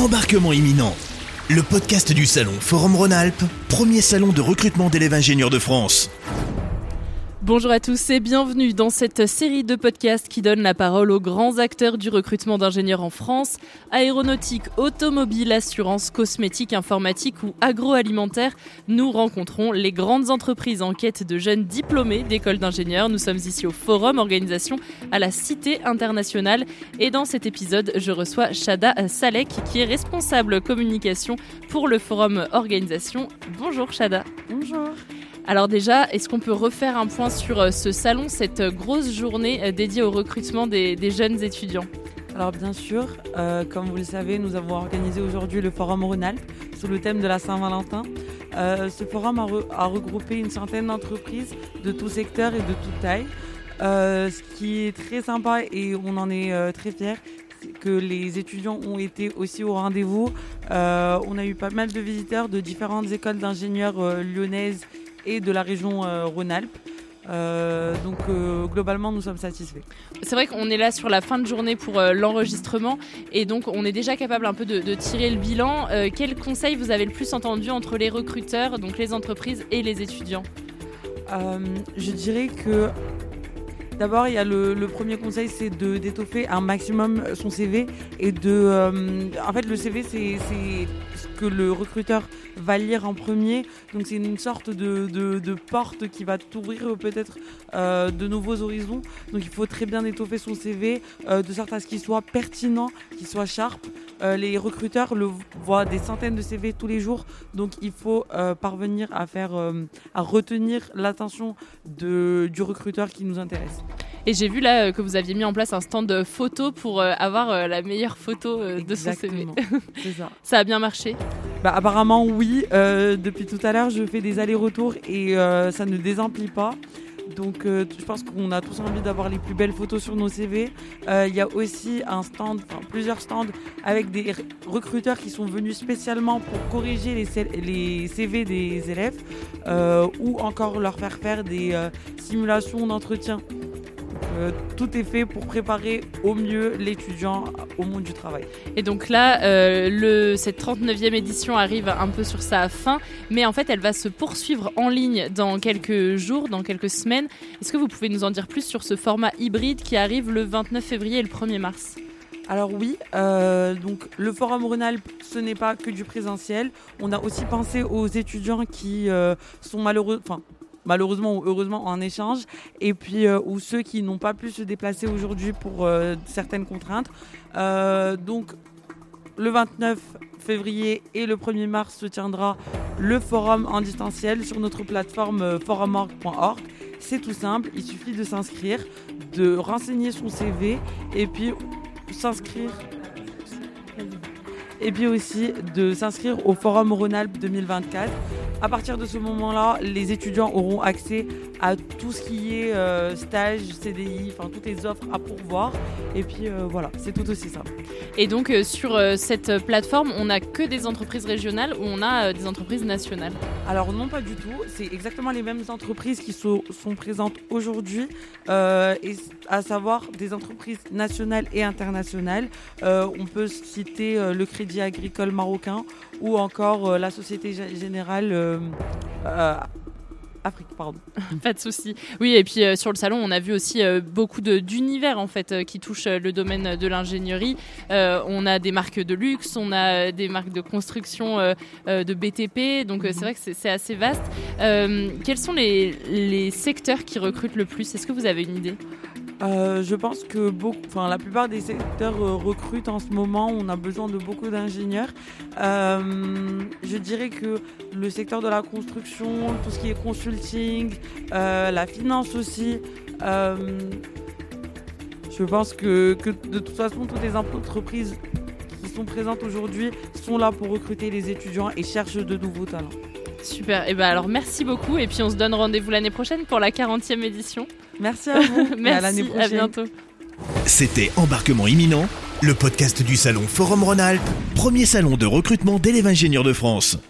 Embarquement imminent. Le podcast du salon Forum Rhône-Alpes, premier salon de recrutement d'élèves ingénieurs de France. Bonjour à tous et bienvenue dans cette série de podcasts qui donne la parole aux grands acteurs du recrutement d'ingénieurs en France. Aéronautique, automobile, assurance, cosmétique, informatique ou agroalimentaire, nous rencontrons les grandes entreprises en quête de jeunes diplômés d'écoles d'ingénieurs. Nous sommes ici au Forum Organisation à la Cité Internationale et dans cet épisode, je reçois Chada Salek qui est responsable communication pour le Forum Organisation. Bonjour Chada. Bonjour. Alors déjà, est-ce qu'on peut refaire un point sur ce salon, cette grosse journée dédiée au recrutement des jeunes étudiants ? Alors bien sûr, comme vous le savez, nous avons organisé aujourd'hui le Forum Rhône-Alpes sous le thème de la Saint-Valentin. Ce forum a regroupé une centaine d'entreprises de tout secteur et de toute taille. Ce qui est très sympa et on en est très fiers, c'est que les étudiants ont été aussi au rendez-vous. On a eu pas mal de visiteurs de différentes écoles d'ingénieurs lyonnaises et de la région Rhône-Alpes. Donc globalement, nous sommes satisfaits. C'est vrai qu'on est là sur la fin de journée pour l'enregistrement et donc on est déjà capable un peu de tirer le bilan. Quels conseils vous avez le plus entendu entre les recruteurs, donc les entreprises et les étudiants ? Je dirais que d'abord, il y a le premier conseil, c'est d'étoffer un maximum son CV et en fait, le CV, c'est ce que le recruteur va lire en premier. Donc, c'est une sorte de porte qui va t'ouvrir peut-être de nouveaux horizons. Donc, il faut très bien étoffer son CV de sorte à ce qu'il soit pertinent, qu'il soit sharp. Les recruteurs voient des centaines de CV tous les jours. Donc, il faut parvenir à retenir l'attention du recruteur qui nous intéresse. Et j'ai vu là que vous aviez mis en place un stand photo pour avoir la meilleure photo de son CV. C'est ça. Ça a bien marché ? Apparemment oui. Depuis tout à l'heure, je fais des allers-retours et ça ne désemplit pas. Donc je pense qu'on a tous envie d'avoir les plus belles photos sur nos CV. Il y a aussi plusieurs stands avec des recruteurs qui sont venus spécialement pour corriger les CV des élèves ou encore leur faire des simulations d'entretien. Tout est fait pour préparer au mieux l'étudiant au monde du travail. Et donc là, cette 39e édition arrive un peu sur sa fin, mais en fait, elle va se poursuivre en ligne dans quelques jours, dans quelques semaines. Est-ce que vous pouvez nous en dire plus sur ce format hybride qui arrive le 29 février et le 1er mars ? Alors oui, donc le Forum Rhône-Alpes, ce n'est pas que du présentiel. On a aussi pensé aux étudiants qui sont malheureusement ou heureusement en échange, et puis ou ceux qui n'ont pas pu se déplacer aujourd'hui pour certaines contraintes. Donc le 29 février et le 1er mars se tiendra le forum en distanciel sur notre plateforme forumorg.org. C'est tout simple, il suffit de s'inscrire, de renseigner son CV et puis aussi de s'inscrire au Forum Rhône-Alpes 2024. À partir de ce moment-là, les étudiants auront accès à tout ce qui est stage, CDI, toutes les offres à pourvoir. Et puis voilà, c'est tout aussi simple. Et donc sur cette plateforme, on n'a que des entreprises régionales ou on a des entreprises nationales ? Alors non, pas du tout. C'est exactement les mêmes entreprises qui sont présentes aujourd'hui, et à savoir des entreprises nationales et internationales. On peut citer le Crédit Agricole Marocain ou encore la Société Générale Afrique, pardon. Pas de souci. Oui, et puis sur le salon, on a vu aussi beaucoup d'univers en fait qui touchent le domaine de l'ingénierie. On a des marques de luxe, on a des marques de construction de BTP, donc c'est vrai que c'est assez vaste. Quels sont les secteurs qui recrutent le plus ? Est-ce que vous avez une idée ? Je pense que la plupart des secteurs recrutent en ce moment. On a besoin de beaucoup d'ingénieurs. Je dirais que le secteur de la construction, tout ce qui est consulting, la finance aussi. Je pense que de toute façon, toutes les entreprises qui sont présentes aujourd'hui sont là pour recruter les étudiants et cherchent de nouveaux talents. Super, et alors merci beaucoup et puis on se donne rendez-vous l'année prochaine pour la 40e édition. Merci à vous. Merci, et à l'année prochaine. À bientôt. C'était Embarquement imminent, le podcast du salon Forum Rhône-Alpes, premier salon de recrutement d'élèves ingénieurs de France.